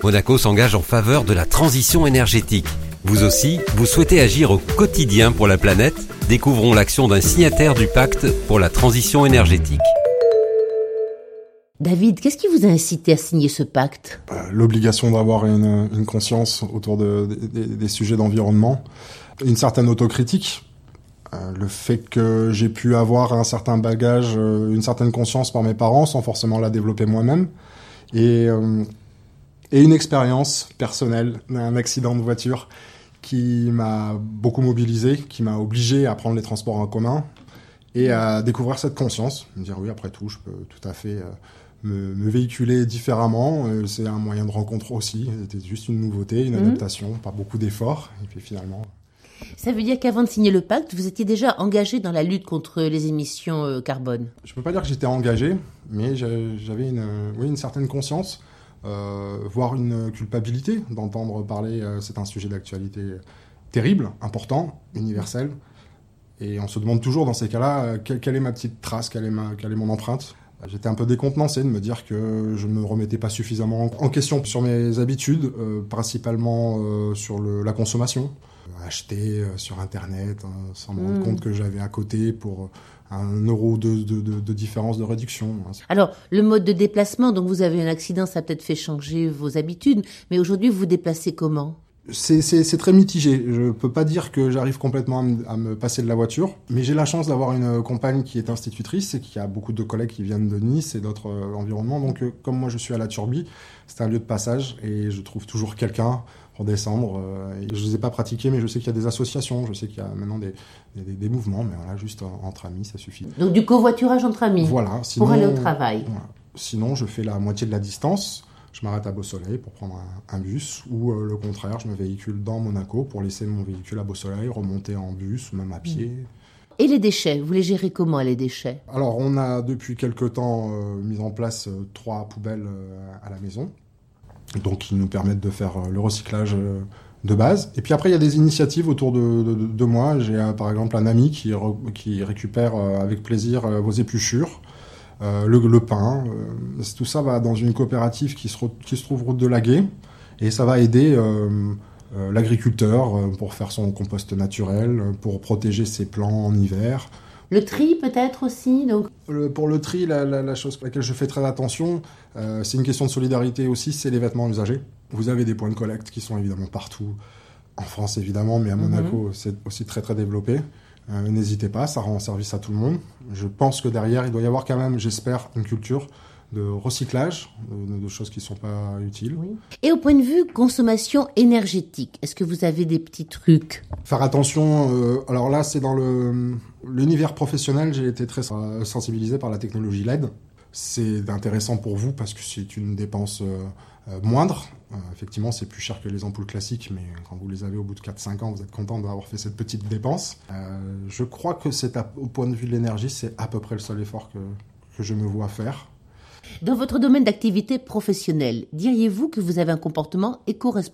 Monaco s'engage en faveur de la transition énergétique. Vous aussi, vous souhaitez agir au quotidien pour la planète ? Découvrons l'action d'un signataire du pacte pour la transition énergétique. David, qu'est-ce qui vous a incité à signer ce pacte ? L'obligation d'avoir une conscience autour des sujets d'environnement, une certaine autocritique, le fait que j'ai pu avoir un certain bagage, une certaine conscience par mes parents sans forcément la développer moi-même, et une expérience personnelle d'un accident de voiture qui m'a beaucoup mobilisé, qui m'a obligé à prendre les transports en commun et à découvrir cette conscience, me dire oui, après tout, je peux tout à fait me véhiculer différemment. C'est un moyen de rencontre aussi. C'était juste une nouveauté, une adaptation, pas beaucoup d'efforts. Et puis finalement... Ça veut dire qu'avant de signer le pacte, vous étiez déjà engagé dans la lutte contre les émissions carbone ? Je peux pas dire que j'étais engagé, mais j'avais une certaine conscience, voire une culpabilité d'entendre parler. C'est un sujet d'actualité terrible, important, universel. Et on se demande toujours dans ces cas-là, quelle est ma petite trace, quelle est mon empreinte. J'étais un peu décontenancé de me dire que je ne me remettais pas suffisamment en question sur mes habitudes, principalement sur la consommation. Acheter sur Internet sans me rendre compte que j'avais à côté pour 1 euro de différence de réduction. Alors, le mode de déplacement, donc vous avez un accident, ça a peut-être fait changer vos habitudes, mais aujourd'hui, vous vous déplacez comment ? C'est très mitigé. Je peux pas dire que j'arrive complètement à me passer de la voiture, mais j'ai la chance d'avoir une compagne qui est institutrice et qui a beaucoup de collègues qui viennent de Nice et d'autres environnements. Donc, comme moi je suis à la Turbie, c'est un lieu de passage et je trouve toujours quelqu'un pour descendre. Je ne les ai pas pratiqués, mais je sais qu'il y a des associations, je sais qu'il y a maintenant des mouvements, mais voilà, juste entre amis, ça suffit. Donc du covoiturage entre amis, voilà, sinon, pour aller au travail. Voilà. Sinon, je fais la moitié de la distance. Je m'arrête à Beausoleil pour prendre un bus, ou le contraire, je me véhicule dans Monaco pour laisser mon véhicule à Beausoleil, remonter en bus ou même à pied. Et les déchets, vous les gérez comment, les déchets ? Alors, on a depuis quelque temps mis en place 3 poubelles à la maison, donc qui nous permettent de faire le recyclage de base. Et puis après, il y a des initiatives autour de moi. J'ai par exemple un ami qui récupère avec plaisir vos épluchures. Le pain, tout ça va dans une coopérative qui se trouve route de Laguet, et ça va aider l'agriculteur pour faire son compost naturel, pour protéger ses plants en hiver. Le tri peut-être aussi donc... Pour le tri, la chose à laquelle je fais très attention, c'est une question de solidarité aussi, c'est les vêtements usagés. Vous avez des points de collecte qui sont évidemment partout, en France évidemment, mais à Monaco c'est aussi très très développé. N'hésitez pas, ça rend service à tout le monde. Je pense que derrière, il doit y avoir quand même, j'espère, une culture de recyclage, de choses qui ne sont pas utiles. Oui. Et au point de vue consommation énergétique, est-ce que vous avez des petits trucs ? Faire attention, alors là, c'est dans l'univers professionnel, j'ai été très sensibilisé par la technologie LED. C'est intéressant pour vous parce que c'est une dépense moindre. Effectivement, c'est plus cher que les ampoules classiques, mais quand vous les avez au bout de 4-5 ans, vous êtes content d'avoir fait cette petite dépense. Je crois que au point de vue de l'énergie, c'est à peu près le seul effort que je me vois faire. Dans votre domaine d'activité professionnelle, diriez-vous que vous avez un comportement éco-responsable ?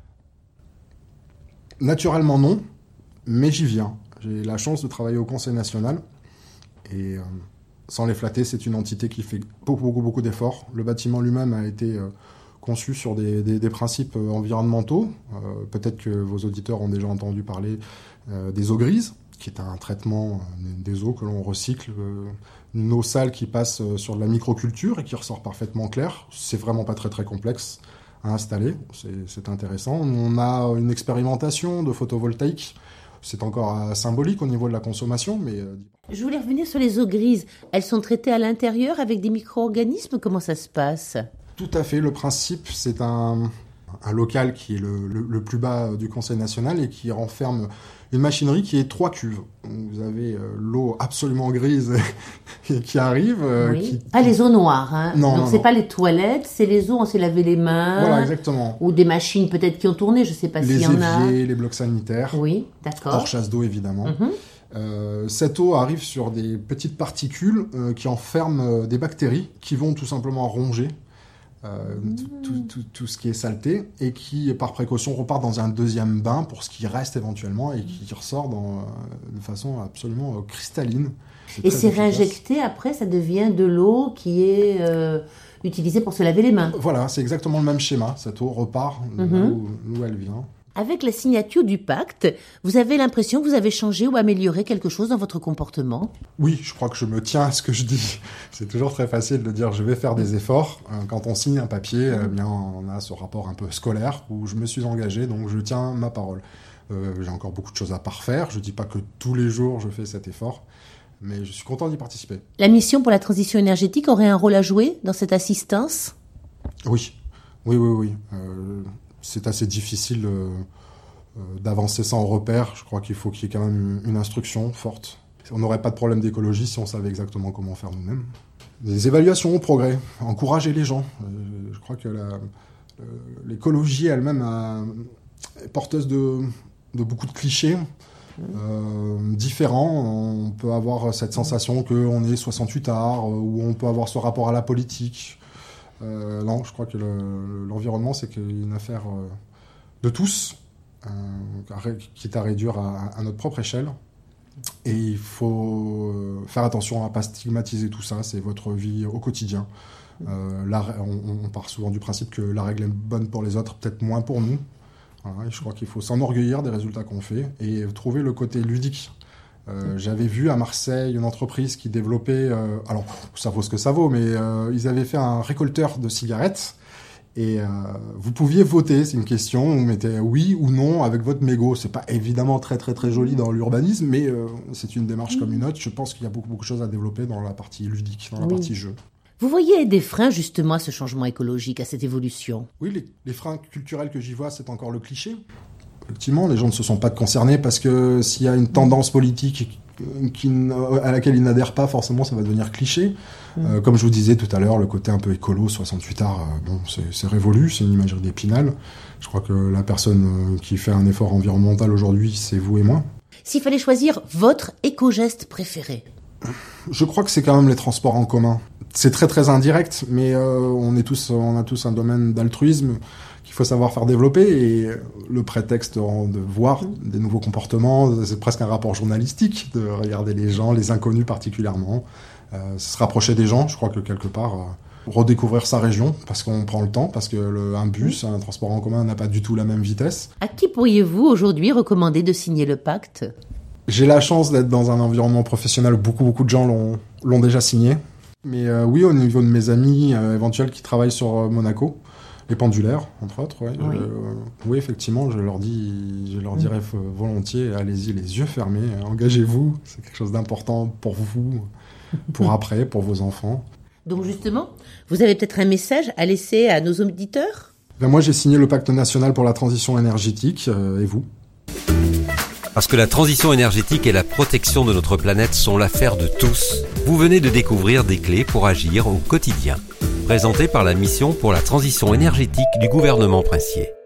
Naturellement non, mais j'y viens. J'ai la chance de travailler au Conseil national et... sans les flatter, c'est une entité qui fait beaucoup d'efforts. Le bâtiment lui-même a été conçu sur des principes environnementaux. Peut-être que vos auditeurs ont déjà entendu parler des eaux grises, qui est un traitement des eaux que l'on recycle. Une eau sale qui passe sur de la microculture et qui ressort parfaitement claire. C'est vraiment pas très complexe à installer. C'est intéressant. On a une expérimentation de photovoltaïque. C'est encore symbolique au niveau de la consommation, mais... Je voulais revenir sur les eaux grises. Elles sont traitées à l'intérieur avec des micro-organismes ? Comment ça se passe ? Tout à fait. Le principe, c'est un local qui est le plus bas du Conseil national et qui renferme une machinerie qui est 3 cuves. Vous avez l'eau absolument grise qui arrive. Oui. Pas les eaux noires, hein. Non, donc c'est pas les toilettes, c'est les eaux où on s'est lavé les mains. Voilà, exactement. Ou des machines peut-être qui ont tourné, je sais pas s'il y en a. Les éviers, les blocs sanitaires. Oui, d'accord. Hors chasse d'eau, évidemment. Cette eau arrive sur des petites particules qui enferment des bactéries qui vont tout simplement ronger tout ce qui est saleté, et qui, par précaution, repart dans un deuxième bain pour ce qui reste éventuellement, et qui ressort de façon absolument cristalline. Et c'est réinjecté, après, ça devient de l'eau qui est utilisée pour se laver les mains. Voilà, c'est exactement le même schéma. Cette eau repart d'où elle vient. Avec la signature du pacte, vous avez l'impression que vous avez changé ou amélioré quelque chose dans votre comportement ? Oui, je crois que je me tiens à ce que je dis. C'est toujours très facile de dire je vais faire des efforts. Quand on signe un papier, bien, on a ce rapport un peu scolaire où je me suis engagé, donc je tiens ma parole. J'ai encore beaucoup de choses à parfaire. Je ne dis pas que tous les jours je fais cet effort, mais je suis content d'y participer. La mission pour la transition énergétique aurait un rôle à jouer dans cette assistance ? Oui. C'est assez difficile d'avancer sans repère. Je crois qu'il faut qu'il y ait quand même une instruction forte. On n'aurait pas de problème d'écologie si on savait exactement comment faire nous-mêmes. Des évaluations au progrès, encourager les gens. Je crois que l'écologie elle-même est porteuse de beaucoup de clichés différents. On peut avoir cette sensation qu'on est 68 arts, ou on peut avoir ce rapport à la politique. Non, je crois que l'environnement, c'est une affaire de tous, quitte à réduire à notre propre échelle. Et il faut faire attention à ne pas stigmatiser tout ça, c'est votre vie au quotidien. On part souvent du principe que la règle est bonne pour les autres, peut-être moins pour nous. Voilà, et je crois qu'il faut s'enorgueillir des résultats qu'on fait et trouver le côté ludique. J'avais vu à Marseille une entreprise qui développait, alors ça vaut ce que ça vaut, mais ils avaient fait un récolteur de cigarettes et vous pouviez voter, c'est une question, vous mettez oui ou non avec votre mégot. C'est pas évidemment très très très joli dans l'urbanisme, mais c'est une démarche comme une autre. Je pense qu'il y a beaucoup de choses à développer dans la partie ludique, dans la partie jeu. Vous voyez des freins justement à ce changement écologique, à cette évolution ? Oui, les freins culturels que j'y vois, c'est encore le cliché. Effectivement, les gens ne se sentent pas concernés parce que s'il y a une tendance politique à laquelle ils n'adhèrent pas, forcément, ça va devenir cliché. Comme je vous disais tout à l'heure, le côté un peu écolo, 68 arts, c'est révolu, c'est une imagerie d'Épinal. Je crois que la personne qui fait un effort environnemental aujourd'hui, c'est vous et moi. S'il fallait choisir votre éco-geste préféré ? Je crois que c'est quand même les transports en commun. C'est très très indirect, mais on a tous un domaine d'altruisme qu'il faut savoir faire développer, et le prétexte de voir des nouveaux comportements, c'est presque un rapport journalistique, de regarder les gens, les inconnus particulièrement, se rapprocher des gens. Je crois que quelque part, redécouvrir sa région, parce qu'on prend le temps, parce que un bus, un transport en commun n'a pas du tout la même vitesse. À qui pourriez-vous aujourd'hui recommander de signer le pacte ? J'ai la chance d'être dans un environnement professionnel où beaucoup de gens l'ont déjà signé. Mais oui, au niveau de mes amis éventuels qui travaillent sur Monaco, les pendulaires, entre autres, ouais. Oui, effectivement, je leur dirais volontiers, allez-y les yeux fermés, engagez-vous, c'est quelque chose d'important pour vous, pour après, pour vos enfants. Donc justement, vous avez peut-être un message à laisser à nos auditeurs ? Moi, j'ai signé le Pacte national pour la transition énergétique, et vous ? Parce que la transition énergétique et la protection de notre planète sont l'affaire de tous. Vous venez de découvrir des clés pour agir au quotidien. Présenté par la mission pour la transition énergétique du gouvernement princier.